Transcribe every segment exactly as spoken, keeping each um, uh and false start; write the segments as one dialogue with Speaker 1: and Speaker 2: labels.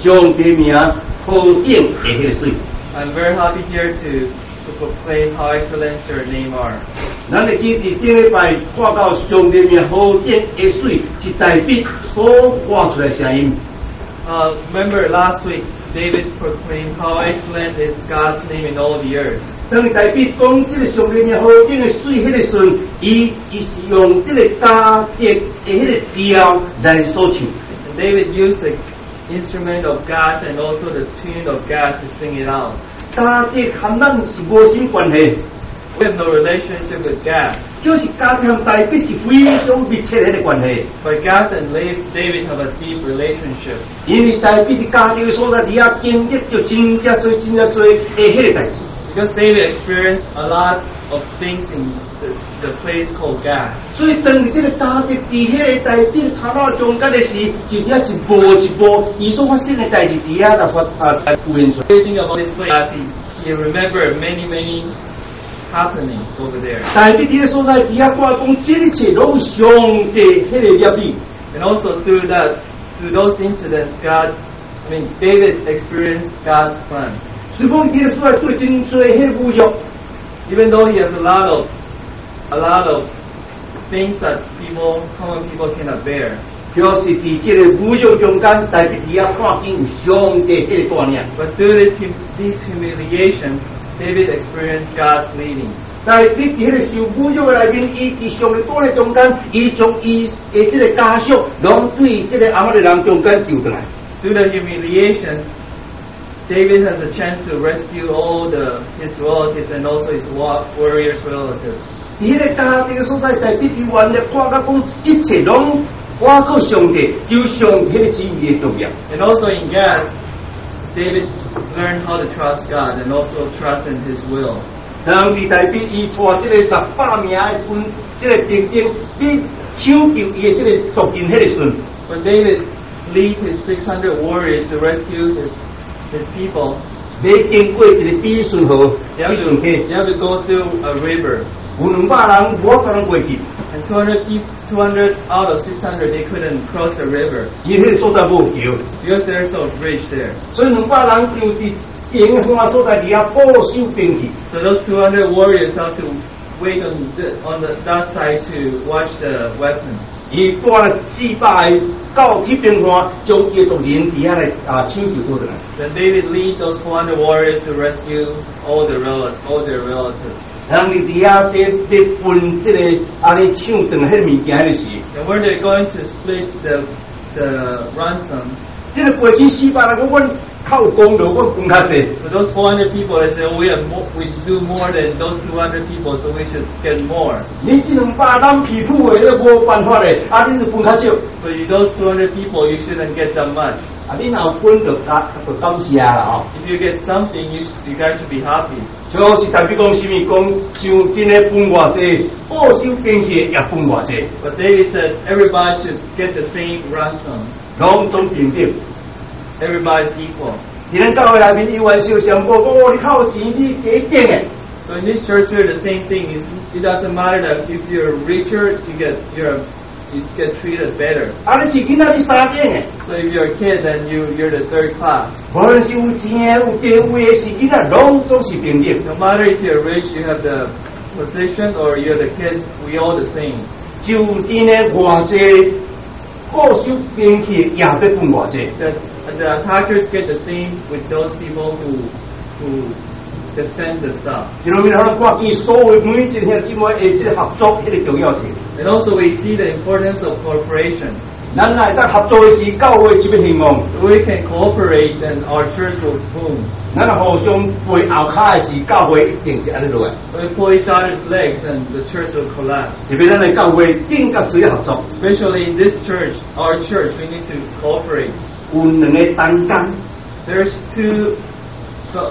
Speaker 1: 上帝名好顶的迄个水。
Speaker 2: I'm very happy here to to proclaim how excellent your name are.
Speaker 1: 咱会记伫顶礼拜看到上帝名好顶的水是大卫所发出来的声音。
Speaker 2: Uh, remember last week, David proclaimed how excellent is God's name in all the earth.
Speaker 1: 当大卫讲这个上帝名好顶的水迄个时阵，伊伊是用这个加笛的迄个调来所唱。
Speaker 2: And David used the instrument of God and also the tune of God to sing it out.
Speaker 1: 加笛和咱是无什么关系。
Speaker 2: We have no relationship with God.
Speaker 1: 就是加笛和大卫是非常密切的关系。
Speaker 2: But God and David have a deep relationship.
Speaker 1: 因为大卫的加笛所在底下经历着真正多、真正多的迄个代志。
Speaker 2: Because David experienced a lot of things in the, the place called God.
Speaker 1: 所以当这个加笛伫迄个大卫头脑中间的时，就遐一步一步，伊所发生的代志底下来发啊来复现出来。
Speaker 2: Thinking about this place, he, he remembered many, many happenings over there.
Speaker 1: 大卫伫个所在底下挂讲，这一切拢上帝迄个业力。
Speaker 2: And also through that, through those incidents, God, I mean, David experienced God's plan.
Speaker 1: 所以讲伫个所在对真多迄个侮辱。
Speaker 2: Even though he has a lot of, a lot of things that people, common people cannot bear.
Speaker 1: 就是伫这个侮辱中间，大卫伫遐看见有上帝迄个大名。
Speaker 2: But through this, these humiliations, David experienced God's leading.
Speaker 1: 大卫伫迄个受侮辱的内面，伊伫上帝大的中间，伊将伊的这个家属，拢对这个阿妈的人中间救回来。
Speaker 2: Through the humiliations, David has a chance to rescue all the his relatives and also his warriors' relatives.
Speaker 1: 伫迄个家庭的所在，大卫伊原来看到讲一切拢我靠上帝，就上帝迄个旨意的重要。
Speaker 2: And also in God, David learned how to trust God and also trust in His will.
Speaker 1: 当伫大卫伊带这个六百名的军，这个兵丁去抢救伊的这个族人迄个时阵，
Speaker 2: When David lead his six hundred warriors to rescue his his people,
Speaker 1: 要经过一个比顺河，
Speaker 2: you have
Speaker 1: 比
Speaker 2: to
Speaker 1: 顺溪，
Speaker 2: you have to go through a river.
Speaker 1: 有两百人无可能过去，
Speaker 2: And two hundred two hundred out of six hundred they couldn't cross the river
Speaker 1: 伊迄个所在无桥，
Speaker 2: because there's no bridge there.
Speaker 1: 所以两百人就伫平花所在底下保守兵器。
Speaker 2: So those two hundred warriors have to wait on the, on the, that side to watch the weapons.
Speaker 1: 伊带了四百个到去平花，将伊族人底下来啊抢救过来。
Speaker 2: Then David lead those four hundred warriors to rescue all the relatives, all their relatives.
Speaker 1: 人哋底下伫伫分即个安尼抢断迄个物件迄个时，
Speaker 2: And when they're going to split the the ransom,
Speaker 1: 即个过去四百人，我阮靠功劳，我分较济。
Speaker 2: so those four hundred people they say, oh, we have more, we do more than those two hundred people, so we should get more.
Speaker 1: 你即两百人皮肤的，都无办法咧，啊，你是分较少，
Speaker 2: So you those two hundred people, you shouldn't get that much.
Speaker 1: 啊，你若有分就感就感谢啦吼。
Speaker 2: If you get something, you sh- you guys should be happy.
Speaker 1: 就是代表讲什么？讲上真诶分偌济，保守兵器也分偌济，
Speaker 2: But David said everybody should get the same ransom.
Speaker 1: 拢总平等。
Speaker 2: Everybody's equal.
Speaker 1: 伫咱教会内面，伊玩笑上报讲，哦，你靠有钱，你第一等诶。
Speaker 2: So in this church here, the same thing is. It doesn't matter that if you're richer, you get you're you get treated better.
Speaker 1: 啊，你是囡仔，你三等诶。
Speaker 2: So if you're a kid, then you you're the third class.
Speaker 1: 无论是有钱诶、有地位诶，是囡仔，拢总是平等。
Speaker 2: No matter if you're rich, you have the position, or you're the kids, we all the same.
Speaker 1: 就真诶偌济保守兵器也要分偌济。
Speaker 2: The the attackers get the same with those people who who defend the stuff.
Speaker 1: 就让咱看见所有每一件兄姊妹诶，即个合作迄个重要性。
Speaker 2: And also we see the importance of cooperation.
Speaker 1: 咱若会当合作诶时，教会就要兴旺。
Speaker 2: We can cooperate, then our church will boom.
Speaker 1: 咱若互相背后骹诶时，教会一定是安尼落来。
Speaker 2: We pull each other's legs, and the church will collapse.
Speaker 1: 特别咱诶教会更加需要合作。
Speaker 2: Especially in this church, our church, we need to cooperate.
Speaker 1: 有两个担当，
Speaker 2: There's two so,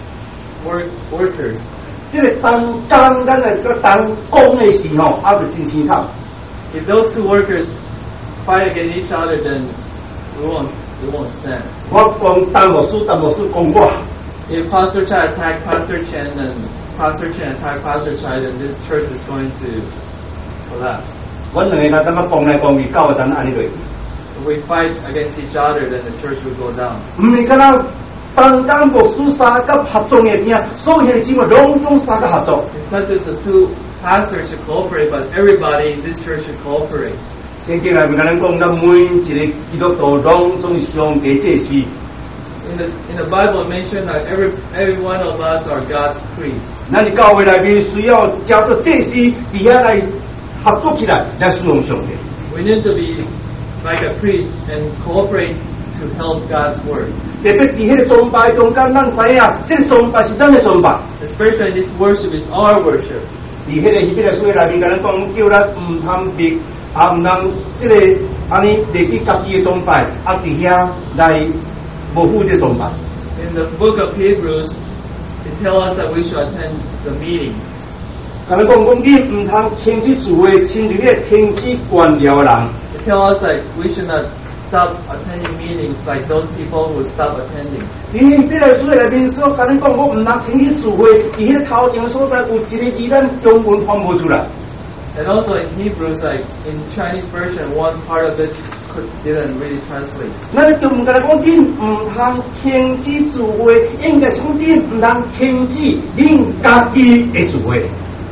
Speaker 2: work workers.
Speaker 1: 即个担当，咱来个担讲诶时吼，啊，就真清楚。
Speaker 2: If those two workers fight against each other, then we won't we won't stand.
Speaker 1: 我讲担牧师，担牧师讲我。
Speaker 2: If Pastor Chai attack Pastor Chen and Pastor Chen attack Pastor Chai, then this church is going to collapse.
Speaker 1: 阮两个人感觉讲来讲去，教会咱安尼落。
Speaker 2: If we fight against each other, then the church will go down.
Speaker 1: 唔係敢若單單牧師三個合作嘅聽，所有嘅姊妹攏總三個合作。
Speaker 2: It's not just the two pastors should cooperate, but everybody in this church should cooperate.
Speaker 1: 聖經裏面甲咱講，咱每一個基督徒攏總是上帝祭司。
Speaker 2: In the in the Bible, it mentioned that every every one of us are God's priests.
Speaker 1: 咱哋教會裏面需要叫做祭司，底下來合作起來來侍奉上帝。
Speaker 2: We need to be like a priest and cooperate to help God's word.
Speaker 1: 特別喺迄個崇拜中間，咱知影，這個崇拜是咱嘅崇拜。
Speaker 2: Especially this worship is our worship.
Speaker 1: 喺迄個希伯來書裏面，甲咱講叫咱唔通別，啊唔通即個安尼嚟去家己嘅崇拜，啊佇遐來無負這崇拜。
Speaker 2: In the book of Hebrews, it tells us that we should attend the meetings.
Speaker 1: 甲咱講講你唔通停止聚會，親像咧停止關了嘅人。
Speaker 2: It tells us that we should not stop attending meetings like those people who stop attending.
Speaker 1: 喺希伯來書裏面說，甲咱講我唔通停止聚會，喺迄個頭前所在有一個字咱中文翻唔出來。
Speaker 2: And also in Hebrews, like in Chinese version, one part of it could, didn't really translate.
Speaker 1: 咱咧中文甲咱講，你唔通停止聚會，應該是講你唔通停止恁家己嘅聚會。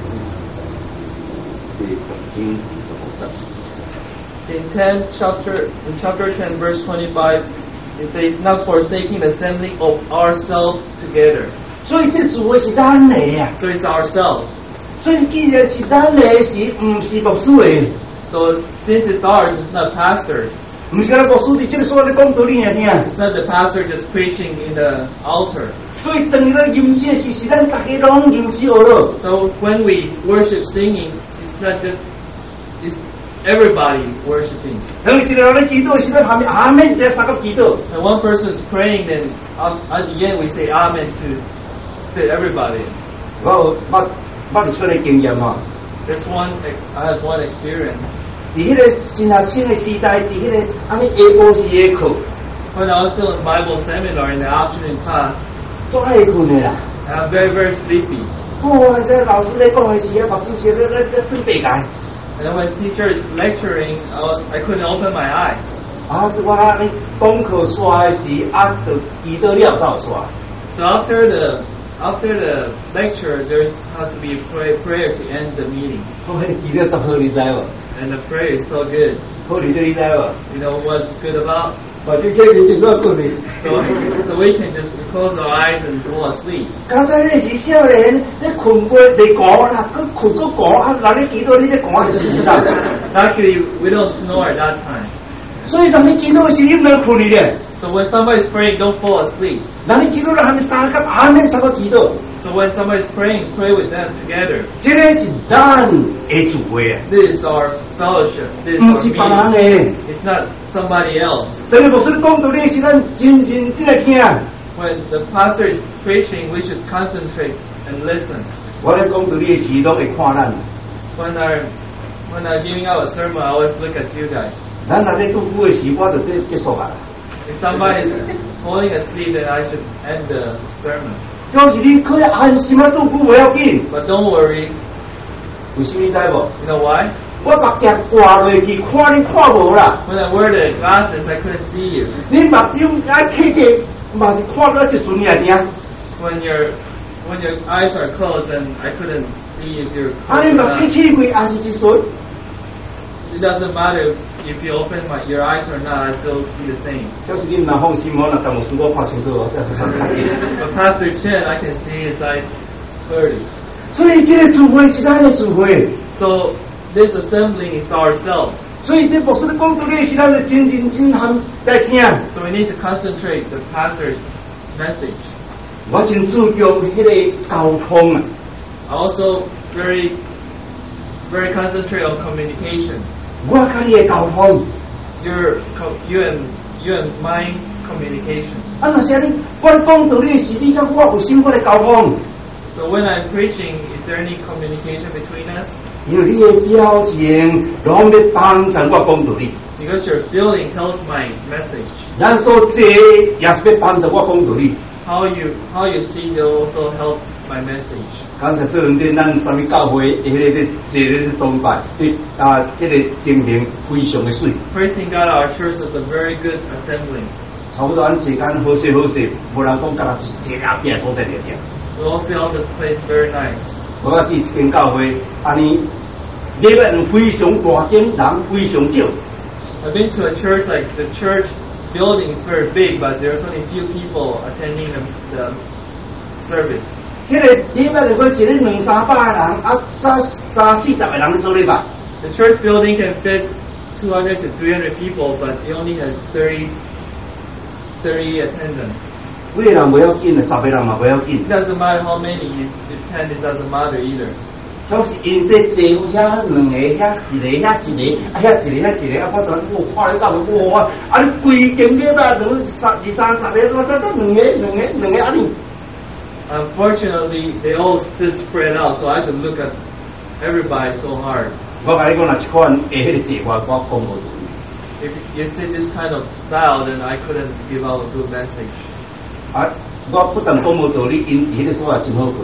Speaker 2: In ten chapter, in chapter ten, verse twenty-five, it says, "Not forsaking the assembling of ourselves together."
Speaker 1: 所以這聚會是咱嘅啊。
Speaker 2: So it's ourselves.
Speaker 1: 所以既然是咱嘅，是唔是牧師嘅？
Speaker 2: So since it's ours, it's not pastors.
Speaker 1: 唔是咱牧師伫這個所在講道理嚟聽。
Speaker 2: It's not the pastor just preaching in the altar.
Speaker 1: 所以當咱吟詩時，是咱大家攏吟詩學咯。
Speaker 2: So when we worship singing, it's not just it's everybody worshiping.
Speaker 1: 當一個人咧祈禱時，咱下面阿門，第三個祈禱。
Speaker 2: When one person is praying, then at at the end we say Amen to to everybody.
Speaker 1: 我捌捌有出嚟經驗啊！
Speaker 2: There's one I had one experience.
Speaker 1: 伫迄個新學生嘅時代，伫迄個安尼下晡時嘅課，
Speaker 2: When I was still in Bible seminar in the afternoon class,
Speaker 1: 都愛困嘅啦。
Speaker 2: and I'm very very sleepy.
Speaker 1: 哦，即老師咧講嘅時啊，白主席咧咧咧準備解。
Speaker 2: And then when teacher is lecturing, I was I couldn't open my eyes.
Speaker 1: 啊，我安尼講課刷嘅時，啊，就祈禱了才有刷。
Speaker 2: So after the after the lecture, there has to be a pray, prayer to end the meeting.
Speaker 1: 我迄個祈禱真好，你知無？
Speaker 2: And the prayer is so good.
Speaker 1: 好，你知你知無？
Speaker 2: You know what's good about?
Speaker 1: 或者企你點樣困你？
Speaker 2: So, so we can just close our eyes and go asleep.
Speaker 1: 剛才你是少年，你困過你講啦，佢困個講啊，嗱你祈禱你咧講你就知道。
Speaker 2: Actually, we don't snore at that time.
Speaker 1: 所以當你祈禱嘅時，你唔能困你咧。
Speaker 2: So when somebody is praying, don't fall asleep.
Speaker 1: 嗱你祈禱啦，係咪三個阿門三個祈禱？
Speaker 2: So when somebody is praying, pray with them together.
Speaker 1: 這個是咱嘅聚會啊，
Speaker 2: This is our fellowship. This is
Speaker 1: 唔
Speaker 2: our
Speaker 1: 是別人
Speaker 2: meeting.
Speaker 1: 嘅。
Speaker 2: It's not somebody else.
Speaker 1: 當你牧師講道理時，咱認認真嚟聽。
Speaker 2: When the pastor is preaching, we should concentrate and listen.
Speaker 1: 我咧講道理嘅時，攏會看咱。
Speaker 2: When I'm when I'm giving out a sermon, I always look at you guys.
Speaker 1: 咱若咧讀古嘅時，我就即結束啊。
Speaker 2: If somebody is falling asleep, then I should end the sermon.
Speaker 1: 有時你可以安心啊，讀古唔要緊。
Speaker 2: But don't worry.
Speaker 1: 為什麼你知無？
Speaker 2: You know why?
Speaker 1: 我目鏡掛落去，看你看無啦。
Speaker 2: When I wear the glasses, I couldn't see you.
Speaker 1: 你目睭一企起，嘛是看到一瞬爾爾。
Speaker 2: When your when your eyes are closed, then I couldn't see if you're
Speaker 1: 啊，你
Speaker 2: closed
Speaker 1: 目
Speaker 2: or
Speaker 1: 睭
Speaker 2: not.
Speaker 1: 起開，還是一瞬？
Speaker 2: It doesn't matter if you open my, your eyes or not. I still see the same.
Speaker 1: 就是你唔能放心，我若當牧師，我看清楚，我真係想看見。
Speaker 2: But Pastor Chen, I can see his eyes clearly.
Speaker 1: 所以這個聚會是咱嘅聚會，
Speaker 2: So this assembling is ourselves.
Speaker 1: 所以這牧師咧講道理是咱嘅真真真含在聽。
Speaker 2: So we need to concentrate the pastor's message.
Speaker 1: 我真注重迄個溝通啊。
Speaker 2: I also very very concentrate on communication.
Speaker 1: 我甲你嘅溝通，
Speaker 2: Your co- you and you and my communication.
Speaker 1: 啊，若是你我講道理時，你甲我有心我嘅溝通，
Speaker 2: So when I'm preaching, is there any communication between us?
Speaker 1: 因為你嘅表情攏要幫助我講道理，
Speaker 2: Because your feeling tells my message.
Speaker 1: 咱所做也是要幫助我講道理。
Speaker 2: How you how you see will also help my message.
Speaker 1: 刚才这两天咱三个教会迄个咧坐咧崇拜，对啊，迄个情形非常的水。
Speaker 2: Praising God, our church is a very good assembly.
Speaker 1: 差不多咱坐间好势好势，无人讲干是坐阿边所在咧点。
Speaker 2: We all found this place very nice.
Speaker 1: 我啊去一间教会，安尼礼拜人非常大间，人非常少。
Speaker 2: I've been to a church like the church building is very big, but there's only few people attending the, the service.
Speaker 1: 迄个礼拜人佢一日两三百人，啊，三三四十个人做礼拜。
Speaker 2: The church building can fit two hundred to three hundred people, but it only has thirty, thirty attendants.
Speaker 1: 几个人不要紧啊，十个人嘛不要紧。
Speaker 2: It doesn't matter how many you attend, it doesn't matter either.
Speaker 1: 都是因说坐遐两个，遐一个，遐一个，啊遐一个，遐一个，啊我等我看你到哇，啊你规间礼拜都三二三十个，我得得两个，两个，两个安尼。
Speaker 2: Unfortunately, they all sit spread out, so I had to look at everybody so hard.
Speaker 1: 我甲你讲，若一款下迄个坐法，我讲无道理。
Speaker 2: If you see this kind of style, then I couldn't give out a good message.
Speaker 1: 啊，我不但讲无道理，因迄个所在真好困。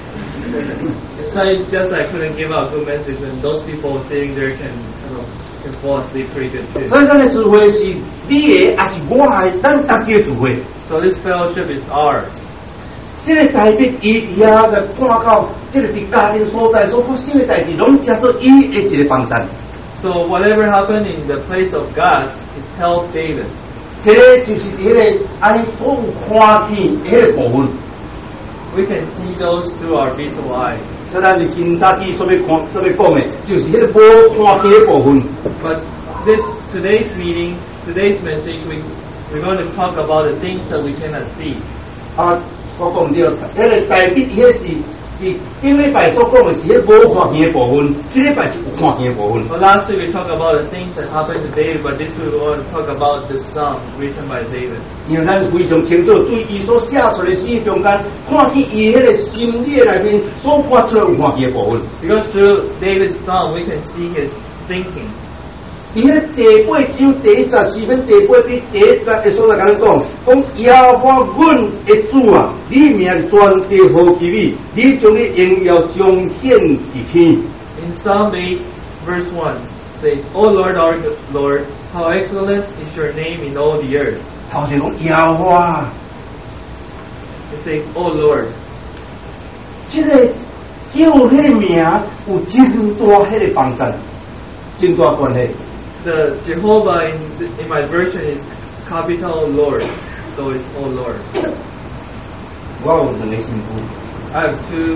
Speaker 2: It's not just I couldn't give out a good message, and those people sitting there can kind of can fall asleep pretty good too.
Speaker 1: 所以咱的聚会是你的，还是我的？咱家己的聚会。
Speaker 2: So this fellowship is ours.
Speaker 1: 这个代表伊遐个看到，这个伫家庭所在所发生的代志，拢叫做伊的一个帮衬。
Speaker 2: So whatever happened in the place of God, it helped David.
Speaker 1: 这个就是迄个安尼所有看见迄个部分。
Speaker 2: We can see those through our visual eyes.
Speaker 1: 所以咱是今早起所要看、所要讲的，就是迄个无看见的部分。
Speaker 2: But this today's meeting, today's message, we we're going to talk about the things that we cannot see.
Speaker 1: 啊，我讲唔对，迄个代表迄是伫顶礼拜所讲的是迄无看见的部分，这礼拜是有看见的部分。
Speaker 2: Well, last week we talked about the things that happened to David, but this week we want to talk about the psalm written by David.
Speaker 1: 因为咱非常清楚，对伊所写出的诗中间，看见伊迄个心理内面所发出有看见的部分。
Speaker 2: Because through David's psalm, we can see his thinking.
Speaker 1: 伫迄第八章第一十四篇第八篇第一节的所在，甲咱讲，讲耶和华阮的主啊，你名全地何其美，你将你荣耀彰显伫天。
Speaker 2: In Psalm eight, verse one, says, O Lord, our Lord, how excellent is your name in all the earth.
Speaker 1: 头先讲耶和华，
Speaker 2: It says, O Lord.
Speaker 1: 这个叫迄个名有真大迄个帮衬，真大关系。
Speaker 2: The Jehovah in, in my version is capital Lord, so it's O Lord.
Speaker 1: 我有两个媳妇，
Speaker 2: I have two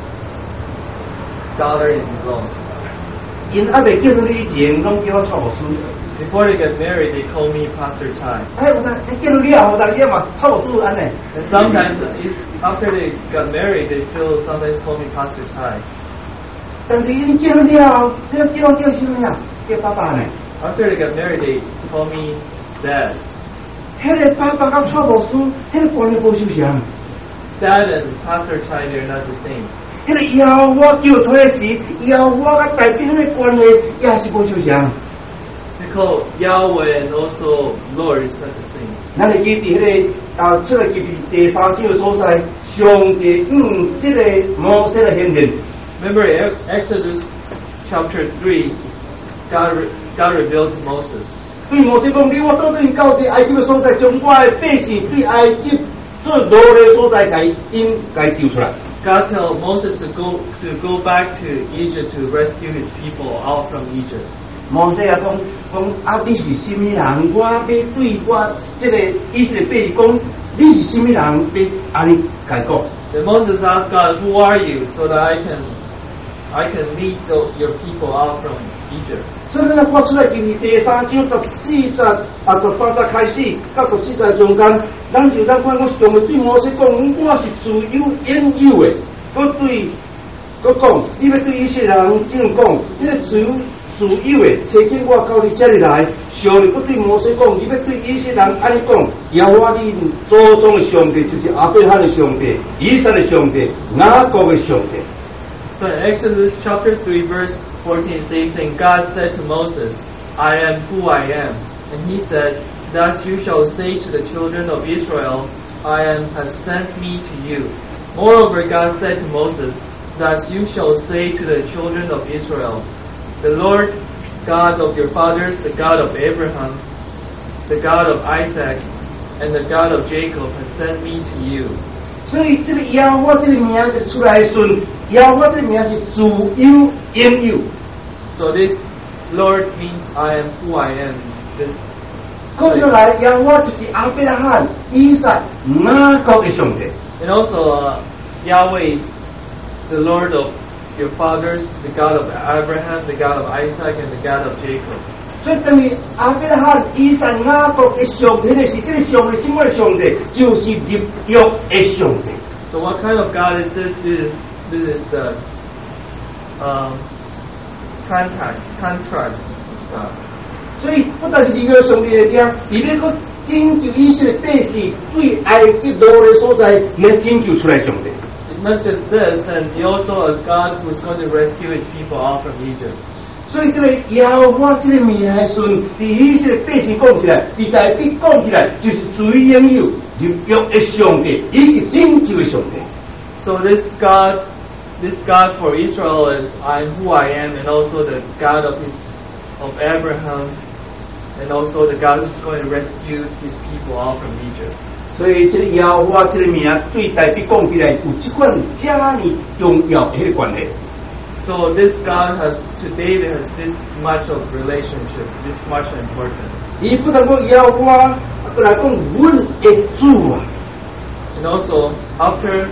Speaker 2: daughters-in-law.
Speaker 1: 因还未结婚以前，拢叫我蔡牧师。
Speaker 2: Before they get married, they call me Pastor Chai.
Speaker 1: 哎，有当结婚了后，当然嘛蔡牧师安尼。
Speaker 2: And sometimes, if, after they got married, they still sometimes call me Pastor Chai.
Speaker 1: 但是因结婚了后，叫叫我叫什么呀？叫爸爸呢？
Speaker 2: After they got married, they call me Dad.
Speaker 1: 迄个爸爸甲蔡牧师，迄个关系无相像。
Speaker 2: Dad and Pastor Chai, they're not the same.
Speaker 1: 迄个耶和华叫出来时，耶和华甲代表迄个关系也是无相像。
Speaker 2: They call Yahweh and also Lord is not the same.
Speaker 1: 咱会记伫迄个啊，出来记伫第三章的所在，上帝嗯，即个摩西的显现。
Speaker 2: Remember Exodus chapter three, God, re- God revealed to Moses.
Speaker 1: 对摩西讲：你我倒对到伫埃及的所在，将我的百姓对埃及做奴隶所在，甲因甲救出来。
Speaker 2: God told Moses to go to go back to Egypt to rescue his people out from Egypt.
Speaker 1: 摩西啊，讲讲啊，你是什么人？我要对我这个以色列百姓讲，你是什么人？要安尼甲讲。
Speaker 2: Then Moses asked God, "Who are you?" so that I can I can lead the, your people out from Egypt.
Speaker 1: 所以咱看出来就是第三章十四节啊，十三节开始到十四节中间，咱就咱看讲上帝对摩西讲，我是自由引诱的。佮对，佮讲，你要对以色列人这样讲，你个自由自由的，找见我到你这里来。上帝佮对摩西讲，你要对以色列人安尼讲，耶和华你祖宗的上帝就是亚伯拉罕的上帝、以撒的上帝、雅各的上帝。
Speaker 2: So in Exodus chapter three, verse fourteen, it says, "And God said to Moses, I am who I am. And he said, Thus you shall say to the children of Israel, I am has sent me to you. Moreover, God said to Moses, Thus you shall say to the children of Israel, The Lord God of your fathers, the God of Abraham, the God of Isaac, and the God of Jacob has sent me to you.
Speaker 1: 所以这个耶和华这个名字出来的时候，耶和华这个名是主有应有。
Speaker 2: So this Lord means I am who I am. This
Speaker 1: 讲出来，耶和华就是亚伯拉罕、以撒、雅各的上帝。
Speaker 2: And also uh, Yahweh is the Lord of your fathers, the God of Abraham, the God of Isaac, and the God of Jacob.
Speaker 1: 所以等于亚伯拉罕、以撒、雅各的上帝，是这个上帝什么的上帝？就是立约的上帝。
Speaker 2: So what kind of God is this? This is, this is the um, contract, contract God.
Speaker 1: 所以不但是立约上帝的听，里面个拯救以色列百姓对埃及路的所在，也拯救出来上帝。
Speaker 2: Not just this, and he also a God who is going to rescue his people out from Egypt.
Speaker 1: 所以这个耶和华这个名的时候，对以色列百姓讲起来，对大地讲起来，就是最应有立约的上帝，以及拯救的上帝。
Speaker 2: So this God, this God for Israel is I am who I am, and also the God of his of Abraham, and also the God who's going to rescue his people out from Egypt.
Speaker 1: 所以这个耶和华这个名对大地讲起来，有这款这么重要的迄个关系。
Speaker 2: So this God has to David has this much of relationship, this much importance.
Speaker 1: 伊不但讲耶和华，过来讲阮的主啊。
Speaker 2: And also after,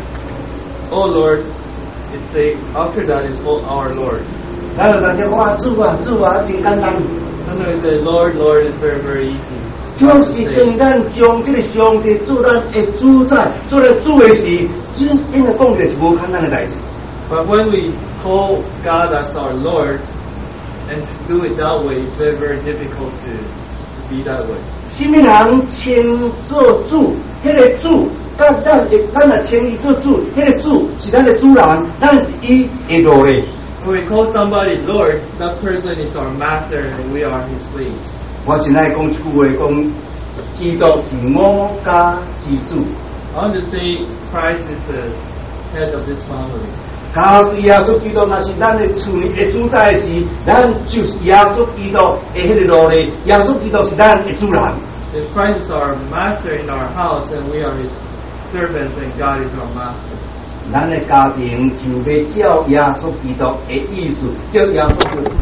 Speaker 2: oh Lord, it say after that is oh our Lord.
Speaker 1: 咱就大家讲主啊主啊，真简单。
Speaker 2: Sometimes we say Lord, Lord is very very easy.
Speaker 1: 就是当咱将这个上帝做咱的主宰，做咱主的时，真因为讲起来是无简单的代志。
Speaker 2: But when we call God as our Lord, and to do it that way, it's very, very difficult to, to be that way.
Speaker 1: 什么人称做主？迄、那个主，咱咱咱若称伊做主，迄、那个主是咱的主人，咱是伊的奴隶。
Speaker 2: When we call somebody Lord, that person is our master, and we are his slaves.
Speaker 1: 我真爱讲一句话，讲基督是我家之主。
Speaker 2: I want to say Christ is the head of this family.
Speaker 1: 假使耶稣基督若是咱的厝的主宰时，咱就是耶稣基督的迄个奴隶。耶稣基督是咱的主人。
Speaker 2: If Christ is our master in our house, and we are his servants, and God is our master.
Speaker 1: 咱的家庭就要照耶稣基督的意思，照耶稣基督，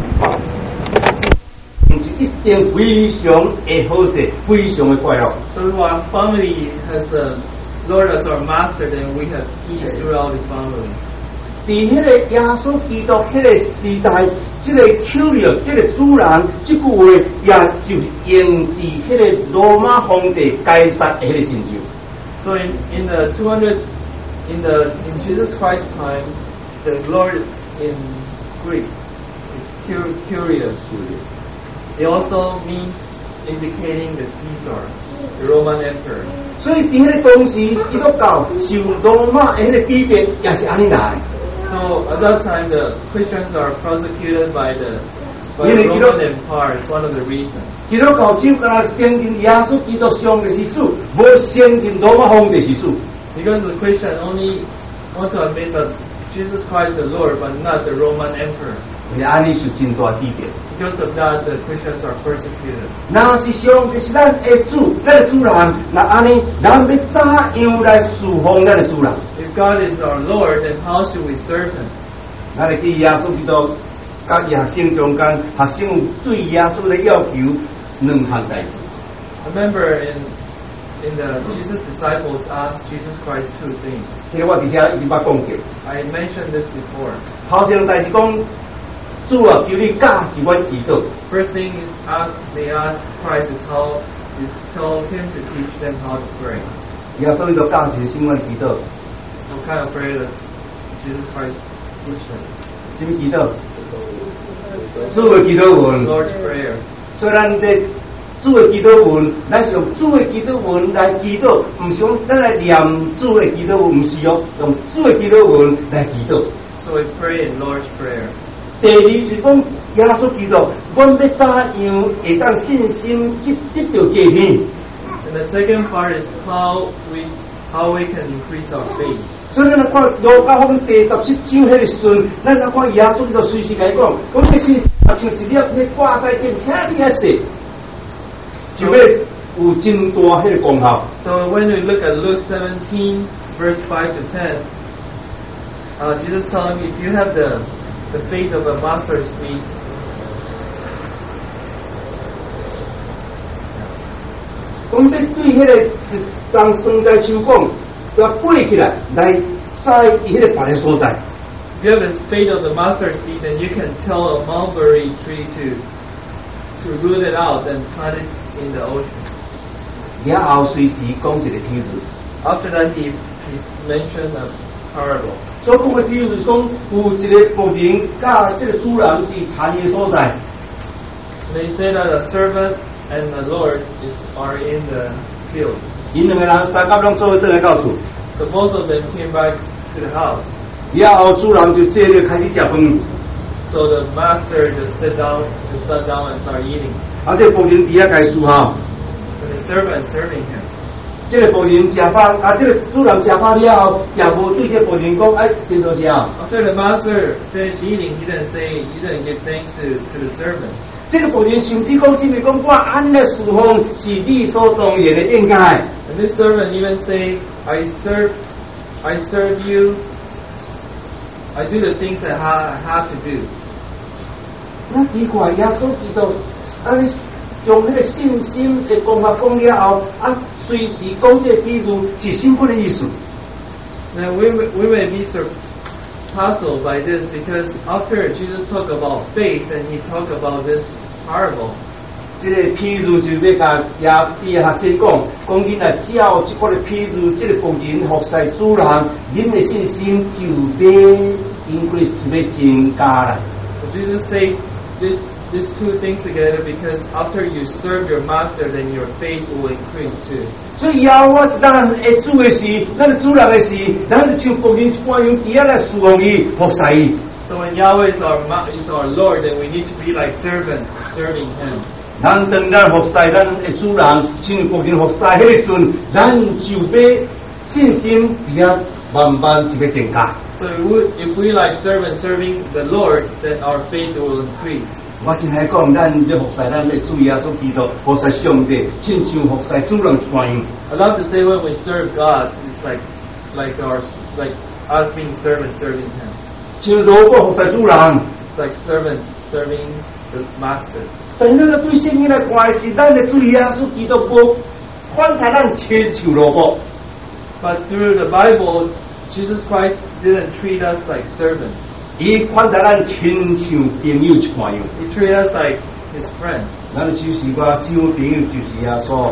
Speaker 1: 就一定非常的好势，非常的快乐。
Speaker 2: So if our family has a Lord as our master, then we have peace throughout his family.
Speaker 1: 在迄个耶稣基督迄个时代，这个 Curious 这个主人，这句话也就是应伫迄个罗马皇帝该撒的迄个成就。
Speaker 2: So in, in the two hundred, in the in Jesus Christ's time, the Lord in Greek is cur- curious. It also means indicating the Caesar, the Roman emperor.
Speaker 1: 所以伫迄个当时，基督教受罗马的迄个逼迫，也是安尼来。
Speaker 2: So at that time, the Christians are persecuted by the by the Roman Empire. It's one of the reasons.
Speaker 1: 基督教只敢若承认耶稣基督上帝是主，无承认罗马皇帝是主。
Speaker 2: Because the Christian only want to admit that Jesus Christ is the Lord, but not the Roman emperor.
Speaker 1: 你安尼是真大逼迫。
Speaker 2: Because of that, the Christians are persecuted.
Speaker 1: 若是上帝是咱的主，咱的主人，那安尼，咱要怎样来侍奉咱的主人？
Speaker 2: If God is our Lord, then how should we serve Him?
Speaker 1: 咱会记耶稣基督甲学生中间，学生有对耶稣的要求两项代志。
Speaker 2: Remember, in in the Jesus disciples asked Jesus Christ two things.
Speaker 1: 这个我伫遮已经捌讲过。
Speaker 2: I mentioned this before.
Speaker 1: 头一项代志讲，主啊，求你教示阮祈祷。
Speaker 2: First thing is asked, they asked Christ is how is tell Him to teach them how to pray.
Speaker 1: 耶稣基督教示什么祈祷？
Speaker 2: What kind of prayer does Jesus Christ teach them?
Speaker 1: 什么祈祷？主的祈祷文。
Speaker 2: Lord's Prayer.
Speaker 1: 虽然在主的祈祷文，咱是用主的祈祷文来祈祷，唔是用咱来念主的祈祷文，唔是用用主的祈祷文来祈祷。
Speaker 2: So we pray in Lord's Prayer.
Speaker 1: 第二就是讲耶稣基督，阮要怎样会当信心得得到加添。
Speaker 2: And the second part is how we how we can increase our faith.
Speaker 1: 所以咱看路加福音第十七章迄个时阵，咱来看耶稣基督随时来讲，阮的信心啊像一粒迄挂在正轻轻细，就要有真大迄个功效。
Speaker 2: So when we look at Luke seventeen, verse five to ten, uh, Jesus telling me, if you have the the faith of a mustard seed,
Speaker 1: 我们要对迄个一张生在树讲，要背起来，来栽伫迄个别个所在。
Speaker 2: if you have the faith of the mustard seed, then you can tell a mulberry tree to to root it out and plant it in the ocean.
Speaker 1: 然后随时讲一个譬喻，
Speaker 2: After that, he he mentioned a parable.
Speaker 1: 所讲的譬喻就是讲，有一个仆人甲这个主人伫田的所在。
Speaker 2: They say that a servant and the Lord is are in the field.
Speaker 1: 因两个人三甲拢做伙倒来到厝，
Speaker 2: So both of them came back to the house.
Speaker 1: 然后主人就坐咧开始食饭，
Speaker 2: So the master just sit down, just sat down and started eating.
Speaker 1: 啊，这个仆人伫遐家煮哈。
Speaker 2: And the servant serving him.
Speaker 1: 这个仆人食饱，啊，这个主人食饱了后，也无对这个仆人讲，哎，真多谢啊。
Speaker 2: After the master finished eating, he didn't say, he didn't give thanks to, to the servant.
Speaker 1: 这个仆人甚至讲，甚至讲，我安尼侍奉是理所当然的应该。
Speaker 2: And this servant even say, I serve, I serve you. I do the things that I have to do.
Speaker 1: 那奇怪，耶稣基督，啊，你将迄个信心的讲法讲了后，啊，随时讲这比如是什么的意思？
Speaker 2: Now we we may be sur- puzzled by this because after Jesus talked about faith and he talked about this parable,
Speaker 1: 这个譬如就要甲耶伊的学生讲，讲你若照这个的譬如，这个仆人服侍主人，恁的信心就要应该就要增加啦。
Speaker 2: so Jesus say this these two things together because after you serve your master, then your faith will increase too.
Speaker 1: 所以以后我是咱会做的事，咱的主人的事，咱就像仆人一般样，伫遐来侍奉伊，服侍伊。
Speaker 2: So when Yahweh is our ma- is our Lord, then we need to be like servants serving Him.
Speaker 1: 咱当咱服侍咱的主人，像仆人服侍迄个时阵，咱就要信心伫遐慢慢就要增加。
Speaker 2: So if we, if we like servants serving the Lord, then our faith will increase.
Speaker 1: 我真系讲，咱要服侍咱的主耶稣基督，服侍上帝，亲像服侍主人一般样。
Speaker 2: I love to say when we serve God, it's like like our like us being servants serving Him.
Speaker 1: 像萝卜服侍主人，
Speaker 2: It's like servants serving the master.
Speaker 1: 但是咱对圣经来看的是，咱的主耶稣基督无款待咱亲像萝卜。
Speaker 2: But through the Bible, Jesus Christ didn't treat us like servants.
Speaker 1: 伊款待咱亲像朋友一般样。
Speaker 2: He treated us like His friends.
Speaker 1: 咱就是我这种朋友，就是耶稣。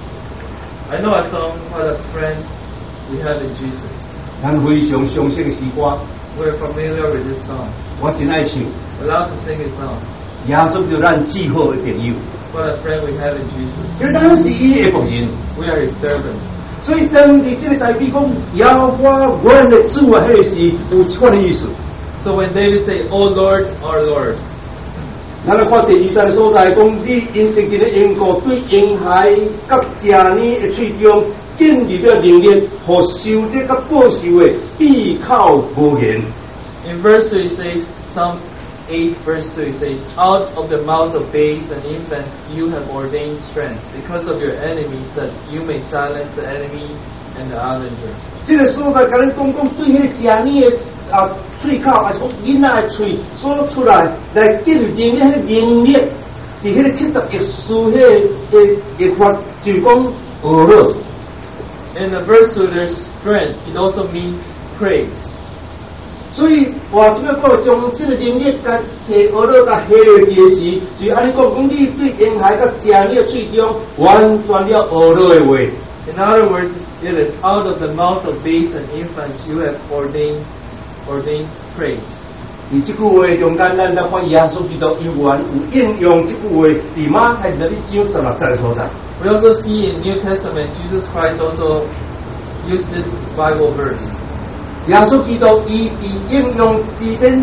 Speaker 2: I know a song called A Friend We Have in Jesus.
Speaker 1: 咱非常相识的诗歌，
Speaker 2: We're familiar with this song.
Speaker 1: 我真爱唱。
Speaker 2: We're allowed to sing this song.
Speaker 1: 耶稣就咱至好的朋友，
Speaker 2: What a friend we have in Jesus.
Speaker 1: 因为咱是伊的仆人。
Speaker 2: We are His servants.
Speaker 1: 所以当伫这个代表讲，要我阮的主啊，迄个是有这款的意思。
Speaker 2: So when David say, "O Lord, our Lord,"
Speaker 1: 咱来看第二章的所在，讲你因正经的因果对婴孩甲食呢的喙中建立了能力，和受力甲报仇的闭口无言。
Speaker 2: in verse two, he says, Psalm eight, verse two, he says, "Out of the mouth of babes and infants you have ordained strength, because of your enemies, that you may silence the enemy and the avenger."
Speaker 1: 这个所在甲咱讲讲对迄个食呢的啊喙口，还是讲囡仔的喙所出来来建立能力，迄个能力，伫迄个七十亿书迄个的的法，就讲学好。
Speaker 2: In the verse two, there's strength. It also means praise.
Speaker 1: 所以话即个讲，将即个能力甲摕学好甲下落去的时，就安尼讲，讲你对婴孩甲食呢的喙中完全了学好的话。
Speaker 2: In other words, it is out of the mouth of babes and infants you have ordained ordained praise.
Speaker 1: 而即句话中间，咱来看耶稣基督有原有应用即句话，伫马太十一章十六节的所在。
Speaker 2: We also see in New Testament, Jesus Christ also used this Bible verse.
Speaker 1: 耶稣基督伊伫应用诗篇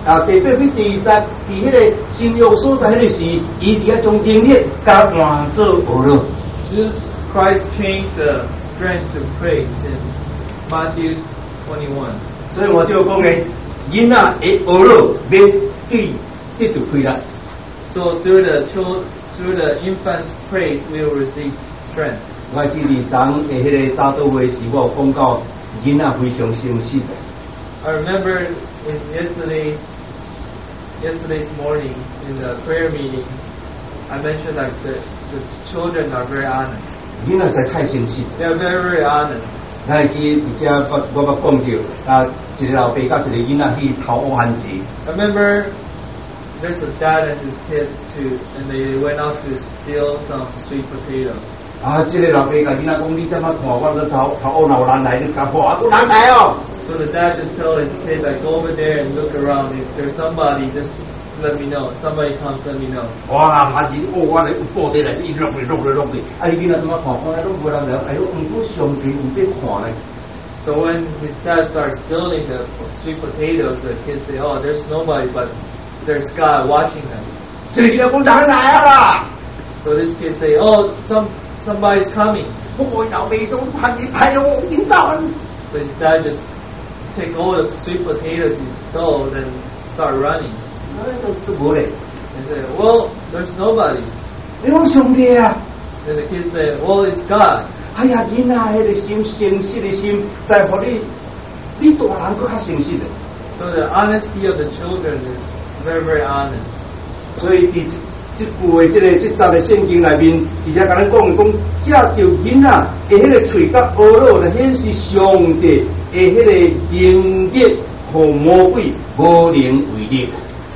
Speaker 1: 啊，第八篇第二十，伫迄个新约所在迄个时，伊伫遐将能力加换做娱乐。
Speaker 2: Jesus Christ changed the strength to praise in Matthew twenty-one.
Speaker 1: 所以我就讲咧，囡仔的娱乐要对得到快乐。
Speaker 2: So through the child, through the infant's praise, we will receive strength.
Speaker 1: 我记二昨的迄个早祷会时，我有讲到囡仔非常诚实。
Speaker 2: I remember in yesterday's yesterday's morning in the prayer meeting, I mentioned that the, the children are very honest.
Speaker 1: 囡仔实在太诚实。
Speaker 2: They are very very honest.
Speaker 1: 咱会记伫遮我我捌讲到啊，一个老爸甲一个囡仔去偷乌番薯。
Speaker 2: I remember there's a dad and his kid to, and they went out to steal some sweet potato.
Speaker 1: 啊，即、這個老爸甲囡仔講：你點啊看？我咧偷偷烏有人來，你甲看，啊，有人來哦。
Speaker 2: So the dad just told his kid, like, go over there and look around. If there's somebody, just let me know. Somebody comes, let me know.
Speaker 1: 哇！馬子哦，我嚟報地嚟，一碌嚟碌嚟碌嚟。啊，你囡仔點啊看？看來都無人嚟。哎呦，唔過上帝有俾看咧。
Speaker 2: So when his dad starts stealing the sweet potatoes, the kids say, oh, there's nobody, but there's God watching us.
Speaker 1: 即個囡仔講人來啊啦！
Speaker 2: So this kid say, oh, some somebody's coming.
Speaker 1: 我老爸都喊你拍我緊張。
Speaker 2: So his dad just take all the sweet potatoes he stole and start running.
Speaker 1: 哎，都都無咧。
Speaker 2: And say, well, there's nobody.
Speaker 1: 你講上帝啊！
Speaker 2: And the kid say, well, it's God.
Speaker 1: 哎呀，囡仔迄個心誠實的心，使互你比大人更較誠實的。
Speaker 2: So the honesty of the children is very, very honest.
Speaker 1: 所以伫即句的即、這個即集的聖經內面，而且甲咱講講，藉着囡仔的迄個喙甲學路來顯示上帝的迄個能力，互魔鬼無能為力。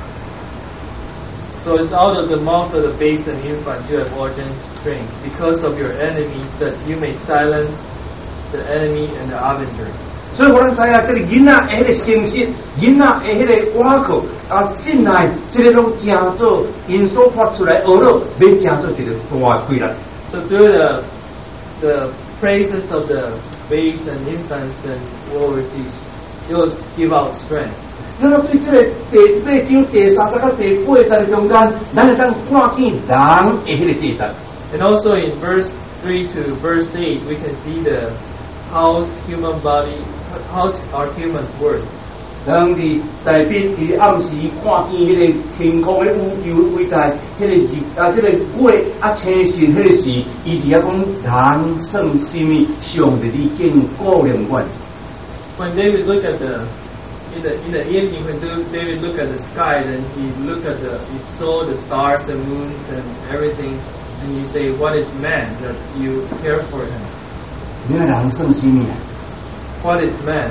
Speaker 2: So it's out of the mouth of the babes and infants you have ordained strength, because of your enemies, that you may silence the enemy and the avenger.
Speaker 1: 所以我咱知影，即個囡仔的迄個誠實，囡仔的迄個倚靠啊，信賴，即個攏正做因所發出來學路，要正做一個大快樂。
Speaker 2: So through the the praises of the babes and infants, then we'll receive, you'll give out strength.
Speaker 1: 那么对这个第八章第三十到第八十的中間，咱會當看見人的迄個地質。
Speaker 2: And also in verse three to verse eight, we can see the how's human body, how's our humans work.
Speaker 1: 當伫大筆伫暗時看見迄個天空的宇宙偉大，迄、那個日啊，即、這個月啊，星辰迄個時，伊伫遐講人算什麼？上帝你竟顧念阮。
Speaker 2: When David looked at the in the in the evening, when David looked at the sky, then he looked at the he saw the stars and moons and everything, and he say, "What is man that you care for him?
Speaker 1: 你看人算什麼？
Speaker 2: What is man?"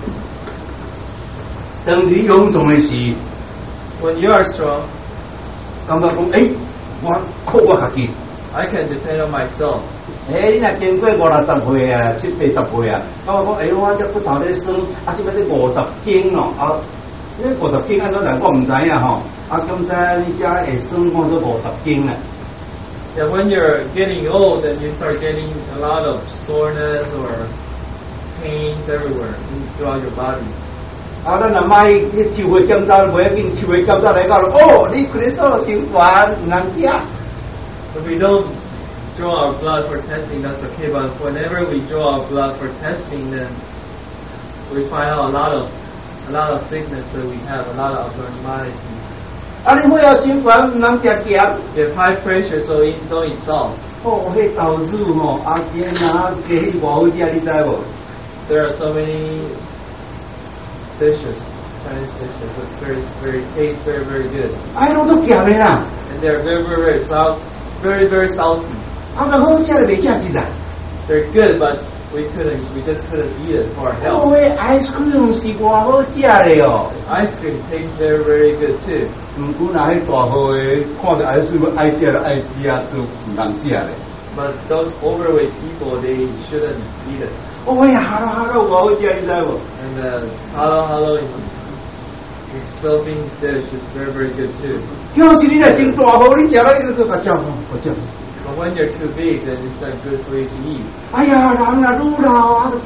Speaker 1: 當你臃腫的時，
Speaker 2: When you are strong,
Speaker 1: 感覺講，誒，我靠我家己。
Speaker 2: I can depend on myself.
Speaker 1: 誒，你若經過五六十歲啊，七八十歲啊，咁我講，誒，我這骨頭咧酸，啊，即擺咧五十斤咯，啊，呢五十斤安怎來我唔知影吼，啊，咁知你遮會酸看到五十斤啊。
Speaker 2: Yeah, when you're getting old, then you start getting a lot of soreness or pains everywhere throughout your body.
Speaker 1: 啊，咱若買啲抽血檢查，袂要緊，抽血檢查來到，哦，你可能受傷患唔能食。
Speaker 2: If we don't draw our blood for testing, that's okay. But whenever we draw our blood for testing, then we find out a lot of a lot of sickness that we have, a lot of abnormalities.
Speaker 1: 啊，你血壓傷患唔能食鹹。
Speaker 2: You have high pressure, so eat, don't eat salt.
Speaker 1: 哦，迄豆乳吼，阿先啊，這迄偌好食，你知無？
Speaker 2: There are so many dishes, Chinese dishes. It's very, very tastes very, very good,
Speaker 1: 哎，攏足鹹的啦，
Speaker 2: and they're very, very, very salt, very, very salty.
Speaker 1: 啊，個好食就袂食一啦。
Speaker 2: They're good, but we couldn't, we just couldn't eat it for our
Speaker 1: 哦，
Speaker 2: health.
Speaker 1: 迄 ice cream 是偌好食的哦。
Speaker 2: Ice cream tastes very, very good too.
Speaker 1: 毋過若迄大號的，看到 ice cream 愛食就愛食，都毋通食咧。
Speaker 2: But those overweight people, they shouldn't eat it.
Speaker 1: 哦，迄哈囉哈囉偌好食，你知無？
Speaker 2: And the halo halo in this Philippine dish is very, very good too.
Speaker 1: 就是你若生大號，你食了伊就甲食吼，甲食。
Speaker 2: But when you're too big, then it's not good for you to eat.
Speaker 1: 哎呀，人若愈老啊，就感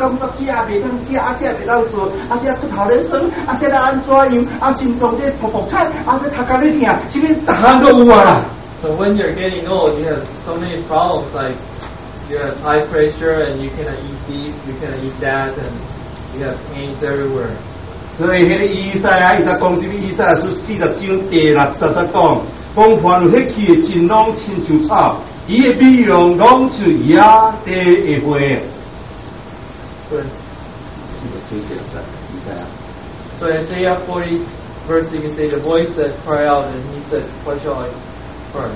Speaker 1: 感觉这也袂当食，啊这也袂当做，啊这骨头咧酸，啊这咧安怎样，啊心脏咧噗噗菜，啊这头壳咧疼，什么逐项都有啊啦。
Speaker 2: So when you're getting old, you have so many problems, like you have high pressure and you cannot eat this, you cannot eat that, and you have pains everywhere.
Speaker 1: 所以迄个以赛啊，伊在讲什么？以赛书四十章第六十节讲，讲凡有血气的真拢亲像草，伊的美容拢像野地的花。
Speaker 2: So,
Speaker 1: 四十章第六节，以赛啊。
Speaker 2: So Isaiah forty verse, you can say, the voice that cried out, and he said, what shall I cry?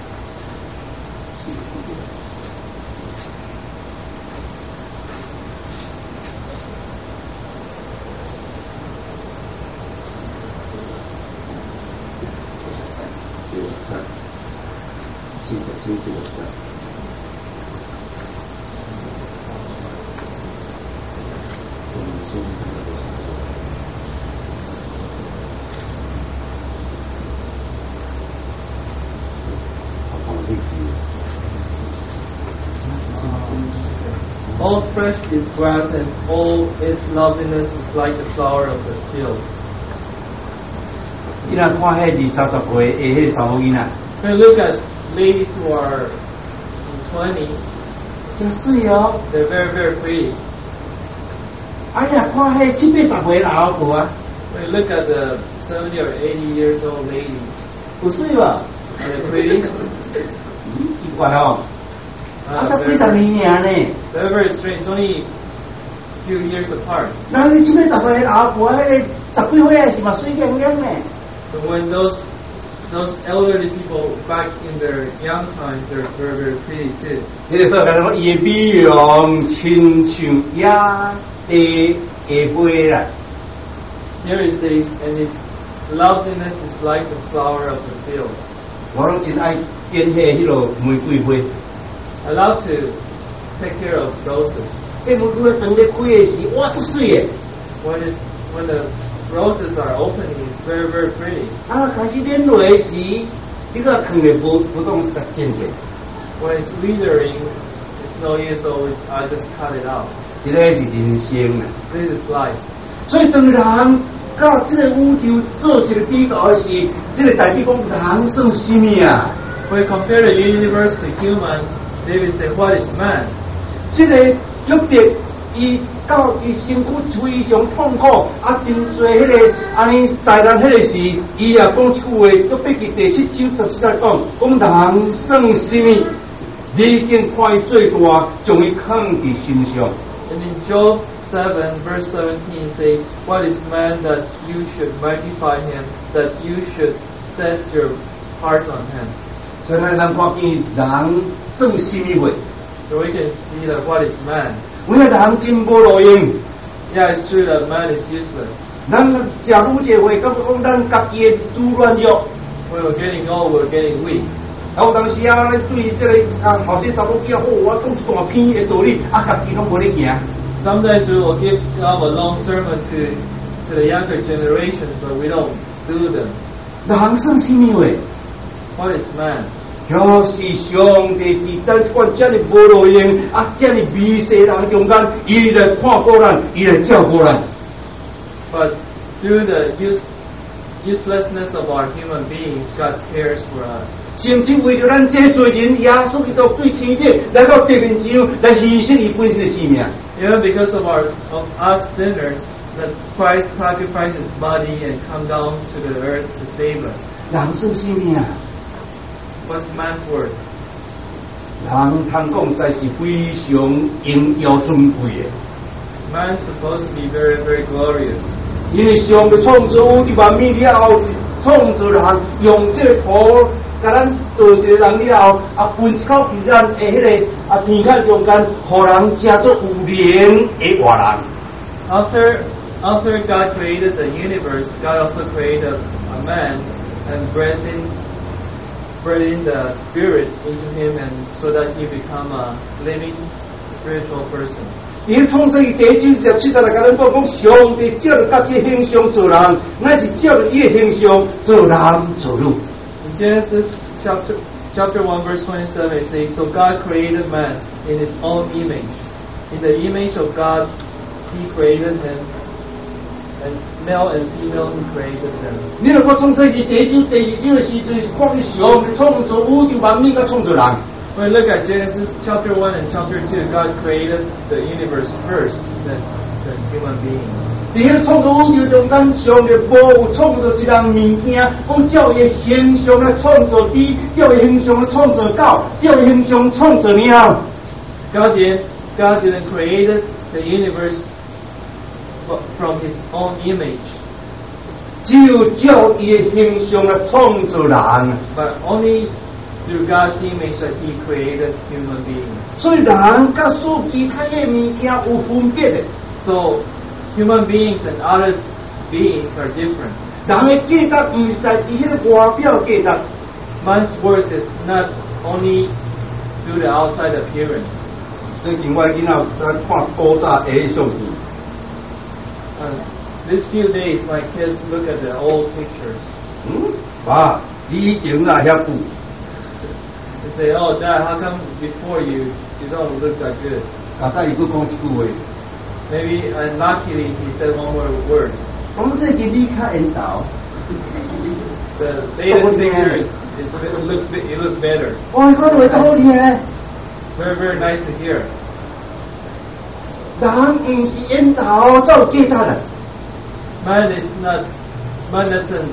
Speaker 2: 四十章第六节。All fresh is grass, and all its loveliness is like the flower of the field.
Speaker 1: 伊若看迄二三十岁的迄查某囡仔，
Speaker 2: When you look at ladies who are in twenties,
Speaker 1: 真水哦。
Speaker 2: they're very, very pretty.
Speaker 1: 啊，你若看迄七八十岁的老婆啊，
Speaker 2: When you look at the seventy or eighty years old lady,
Speaker 1: 有水无？
Speaker 2: are they pretty?
Speaker 1: 嗯，奇怪哦。啊，
Speaker 2: Uh,
Speaker 1: 才几
Speaker 2: they're,
Speaker 1: 十年尔呢。
Speaker 2: they're very strange. It's only a few years apart.
Speaker 1: 那你七八十岁的老婆，迄个十几岁的是嘛水亮亮呢？
Speaker 2: But when those those elderly people back in their young times, they're very, very pretty too.
Speaker 1: 这个时候，讲伊的美容亲像野地的花啦。
Speaker 2: Here is this, and his loveliness is like the flower of the field.
Speaker 1: 我拢真爱剪迄迄落玫瑰花。
Speaker 2: I love to take care of roses.
Speaker 1: 迄玫瑰花当咧开的时，哇，足水的。
Speaker 2: When it's when the roses are opening, it's very, very pretty.
Speaker 1: 啊，开始变落的时，你个放咧无不当甲剪起。
Speaker 2: When it's withering, it's no use, so I just cut it out.
Speaker 1: 这个是人生啊。
Speaker 2: This is life.
Speaker 1: 所以当人到这个宇宙做一个比较的时，这个代表讲人算什么啊？
Speaker 2: When you compare the universe to human, David said, "What is man?"
Speaker 1: 这个约伯伊到伊身躯非常痛苦，啊，真多迄、那个安尼灾难迄个时，伊也讲一句话，约伯记第七章十四节讲，讲人算什么？你已经看伊最大，将伊放伫心上。
Speaker 2: And in Job seven, verse seventeen says, "What is man that you should magnify him, that you should set your heart on him?"
Speaker 1: 所以咱咱看见人算什么话？
Speaker 2: So we can see that what is man?
Speaker 1: 有影人真无路用。
Speaker 2: Yeah, it's true that man is useless.
Speaker 1: 咱食愈济话，感觉讲咱家己的愈软弱。
Speaker 2: When we're getting old, we're getting weak.
Speaker 1: 啊，有当时啊，咱对这个啊后生查某囝，哦，我讲一大篇的道理，啊，家己拢无咧行。
Speaker 2: Sometimes we will give God a long sermon to to the younger generations, but we don't do them.
Speaker 1: 人算什么话？
Speaker 2: What is man?
Speaker 1: 就是上帝伫咱管遮尔无路用啊，遮尔微细人中间，伊来看顾咱，伊来照顾咱。
Speaker 2: But through the use, uselessness of our human beings, God cares for us.
Speaker 1: 甚至为着咱这罪人，耶稣基督对天界来到地面上来牺牲伊本身的性命。
Speaker 2: Even because of our of us sinners, that Christ sacrificed His body and come down to the earth to save us.
Speaker 1: 人算什么啊？
Speaker 2: What's man's worth?
Speaker 1: 人通讲实是非常荣耀尊贵的。
Speaker 2: Man's supposed to be very, very glorious.
Speaker 1: 因为上帝创造宇宙万物了后，创造人用这个土，甲咱做一个人了后，啊，分一口皮咱的迄个啊片块中间，互人食做有灵的活人。
Speaker 2: After after God created the universe, God also created a man and breathed in breathed in the spirit into him, and so that he become a living spiritual person.
Speaker 1: 伊创世记第一章十七节来甲咱讲，讲上帝照着家己的形象做人，乃是照着伊的形象做男做女。
Speaker 2: In Genesis chapter chapter one verse twenty-seven, it says, "So God created man in His own image. In the image of God, He created him, and male and female He created them.
Speaker 1: 你若讲创世纪第一章、第二章的时阵，是关于上帝创造宇宙万物，甲创造人。
Speaker 2: When we look at Genesis chapter one and chapter two, God created the universe first, then the human being.
Speaker 1: 伫迄创造宇宙中间，上帝无有创造一样物件，讲照伊形象来创造猪，照伊形象来创造狗，照伊形象创造鸟。
Speaker 2: God did. God didn't create the universe from His own image.
Speaker 1: 只有照伊的形象来创造人。
Speaker 2: But only through God's image that He created human beings.
Speaker 1: 所以人甲所其他的物件有分别的。
Speaker 2: So human beings and other beings are different.
Speaker 1: 人的价值唔是在伊迄个外表价值。
Speaker 2: Man's worth is not only through the outside appearance.
Speaker 1: 最近我囡仔在看古早的相片。
Speaker 2: Uh, these few days, my kids look at the old pictures.
Speaker 1: 嗯，爸，你以前哪遐久？
Speaker 2: They say, "Oh, Dad, how come before you you don't look that good?"
Speaker 1: 啊，再伊佫讲一句话。
Speaker 2: Maybe, and luckily, he said one more word.
Speaker 1: 我们这个你较缘投。
Speaker 2: The latest picture is, is it look it looks better.
Speaker 1: 我看落真好听。
Speaker 2: Very very nice to hear.
Speaker 1: 人唔是缘投，走价值啦。
Speaker 2: Man is not man doesn't.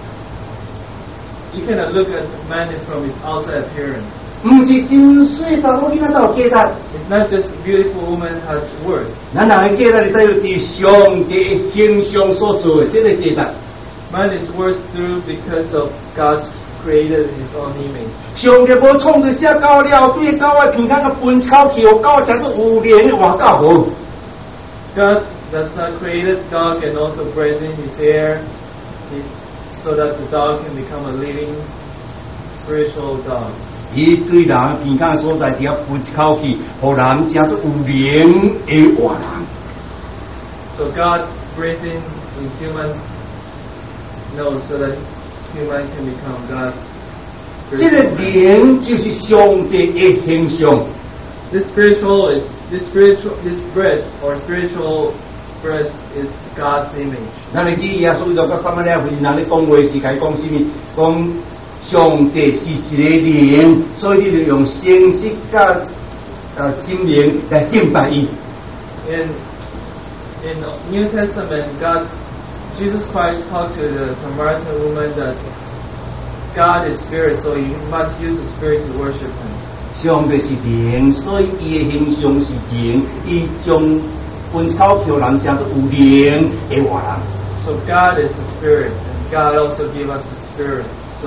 Speaker 2: You cannot look at man from his outside appearance.
Speaker 1: 唔是真水查某囡仔走价值。
Speaker 2: It's not just beautiful woman has worth.
Speaker 1: 咱人的价值是在于伫上帝的形象所做的这个价值。
Speaker 2: Man is worth through because of God's created in His own image.
Speaker 1: 上帝无创造只狗了，对狗的鼻孔个分一口气，狗食到有连的活狗无。
Speaker 2: God does not created dog and also breathe in His air, he, so that the dog can become a living spiritual dog.
Speaker 1: 伊对人鼻孔所在底下分一口气，互人食到有连的活人。
Speaker 2: So God breathed in in humans' nose so that human can become God's
Speaker 1: 这个
Speaker 2: spiritual man.
Speaker 1: 连就是上帝的形象。
Speaker 2: This spiritual is this spiritual this bread or spiritual bread is God's image.
Speaker 1: 咱来记耶稣就甲撒玛利亚妇人人咧讲话时，开讲什么？讲上帝是一个灵，所以你就用诚实甲呃心灵来敬拜伊。
Speaker 2: In in New Testament, God, Jesus Christ talked to the Samaritan woman that God is spirit, so you must use the spirit to worship Him.
Speaker 1: 上帝是灵，所以伊的形象是灵，伊将分口口人食到有灵的活人。
Speaker 2: So God is the spirit, and God also gave us the spirit. So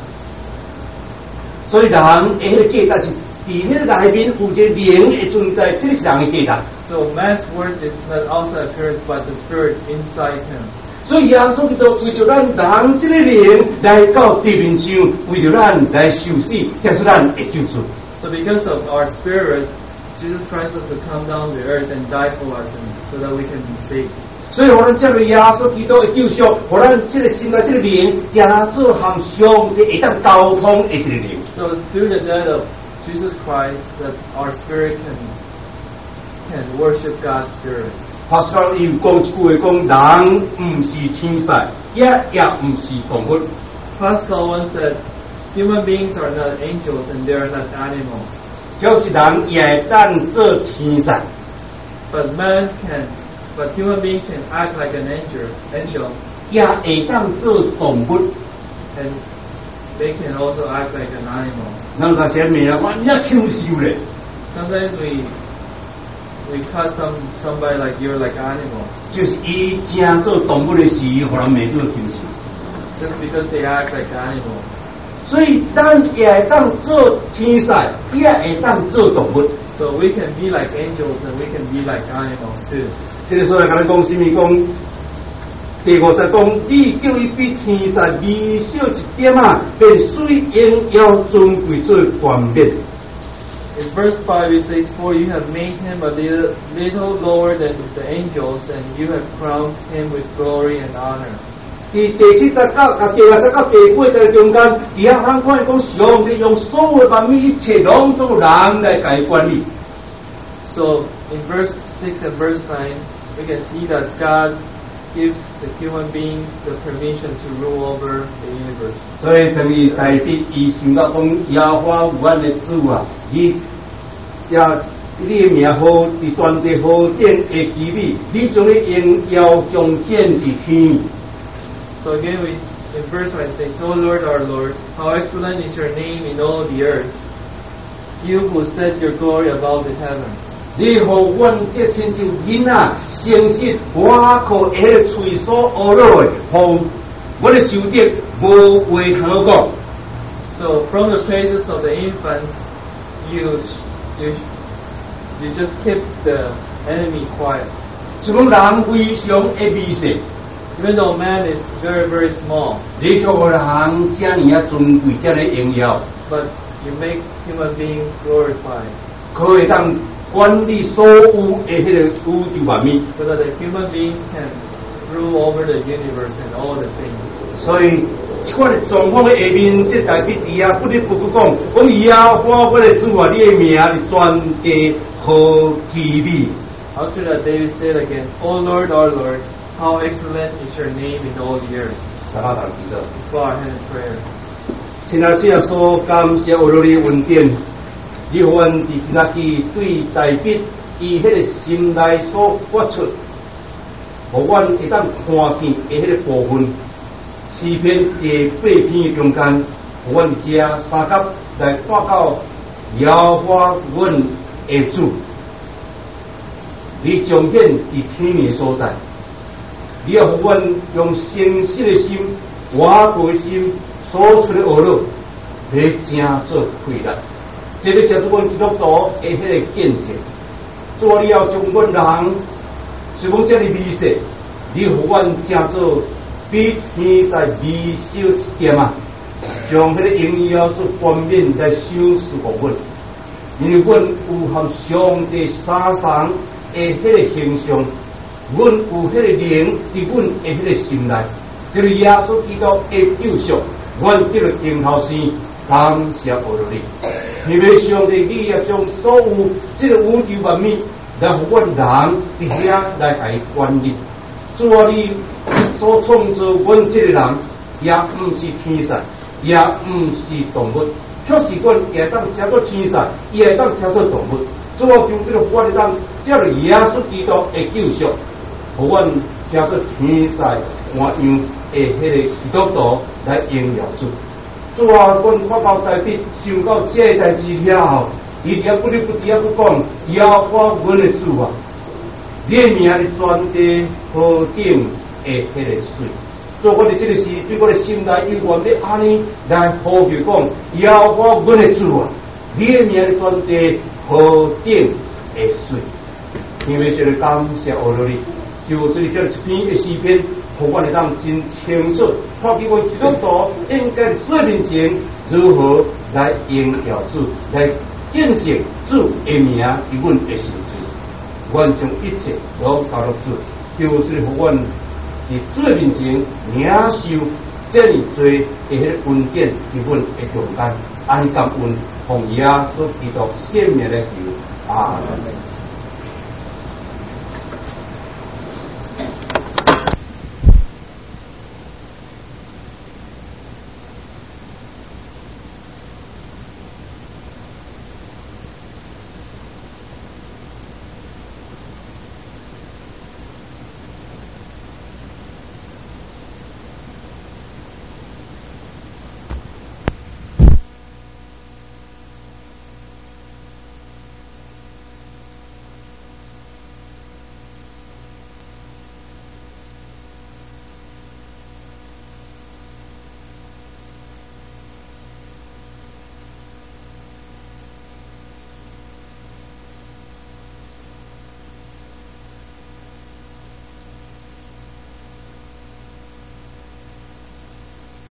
Speaker 1: 所以人的迄个价值是伫迄个内面有一个灵的存在，这个是人的价值。
Speaker 2: so man's worth is not outside appearance, but the spirit inside him.
Speaker 1: 所以耶稣基督为着咱人这个灵来到地面上，为着咱来受死，这是咱的救赎。
Speaker 2: So because of our spirit, Jesus Christ has to come down to earth and die for us, and so that we can be saved.
Speaker 1: 所以，我们接受耶稣基督的救赎，互咱这个心内这个灵，加做和上帝会当沟通的一个灵。
Speaker 2: So through the death of Jesus Christ, that our spirit can can worship God's spirit.
Speaker 1: 帕斯卡伊有讲一句话，讲人唔是天使，也也唔是动物。
Speaker 2: Pascal once said, "Human beings are not angels, and they are not animals.
Speaker 1: 就是人也会当做天使，
Speaker 2: But man can, but human beings can act like an angel, angel,
Speaker 1: 也会当做动物。
Speaker 2: and they can also act like an animal."
Speaker 1: 咱有前面啊，我你也享受咧。
Speaker 2: Sometimes we we cut some somebody like you're like animals
Speaker 1: 就是伊正做动物的时，互人袂做享受。
Speaker 2: just because they act like animals.
Speaker 1: 所以咱也会当做天使，也会当做动物。
Speaker 2: So we can be like angels and we can be like animals too.
Speaker 1: 这个所在甲你讲什么？讲第五十讲，你叫伊比天使微小一点啊，便水应要尊贵做冠冕。
Speaker 2: In verse five it says, "For you have made him a little, little lower than the angels, and you have crowned him with glory and honor."
Speaker 1: 伫第七十九、甲第六十九、第八十中间，而遐咱看讲上帝用所有万物一切拢做人来甲伊管理。
Speaker 2: So In verse six and verse nine, we can see that God gives the human beings the permission to rule over the universe.
Speaker 1: 所以等于大地伊想到讲，耶和华阮的主啊，你也你的名好，伫全地好典会奇美，你将你荣耀彰显伫天。
Speaker 2: So again, we in verse one it says, "O Lord, our Lord, how excellent is your name in all the earth! You who set your glory above the heavens."
Speaker 1: 你互阮这亲像囡仔诚实，我靠迄个嘴所学落的，互我的受德无话通讲。
Speaker 2: So from the praises of the infants, you you you just keep the enemy quiet.
Speaker 1: 就讲人非常的微细，
Speaker 2: Even though man is very very small,
Speaker 1: 你却互人遮尔啊尊贵，遮尔荣耀，
Speaker 2: but you make human beings glorified,
Speaker 1: 可以当管理所有的迄个宇宙万物。
Speaker 2: so that the human beings can rule over the universe and all the things.
Speaker 1: 所以，这款的状况的下面，即代表伫啊，不得不去讲，讲耶和华我的主啊，你的名是全地好奇美。
Speaker 2: After that, David said again, "O Lord, our Lord, how excellent is your name in all the earth."
Speaker 1: 大家同记得，
Speaker 2: Let's bow our head in prayer.
Speaker 1: 亲爱主耶稣，感谢我你的恩典，你互阮伫今仔日对代笔伊迄个心内所发出，互阮会当看见的迄个部分。诗篇第八篇中间，互阮遮三角来看到耶和华阮的主，你彰显伫天的所在，你要互阮用诚实的心、活过的心所出的学路，来正做开力。这个就是阮基督徒的迄个见证。主啊，你要将阮人是讲遮尔微细，你互阮正做。比天在微小一点啊，将迄个荣耀做冠冕来赏赐互阮，因为阮有含上帝三层的迄个形象，阮有迄个灵伫阮的迄个心内，这个耶稣基督的救赎，阮这个顶头生感谢我你，因为上帝你也将所有这个宇宙万物来互阮人伫遐来来管理。主啊，你所创造阮这个人，也毋是天使，也毋是动物，确实阮也当称作天使，也当称作动物。主啊，将这个法律当借着耶稣基督的救赎，互阮称作天使换样的迄个基督徒来荣耀主。主啊，阮看到代笔想到这个代志了后，伊也不得不伫遐去讲，耶和华阮的主啊。你的名是全地好顶的迄个水，所以我哋这个是对我的心内有愿要安尼来呼求讲，耶和华阮的主啊，你的名是全地好顶的水。因为这个感谢我努力，就这里这一篇的诗篇，互我哋当真清楚，看见我基督徒应该做面前如何来荣耀主，来见证主的名伫阮的心中。阮将一切拢交落主，就是互阮伫主面前领受这么多的迄个恩典伫阮的中间，安感恩，奉耶稣基督圣名来求，阿门。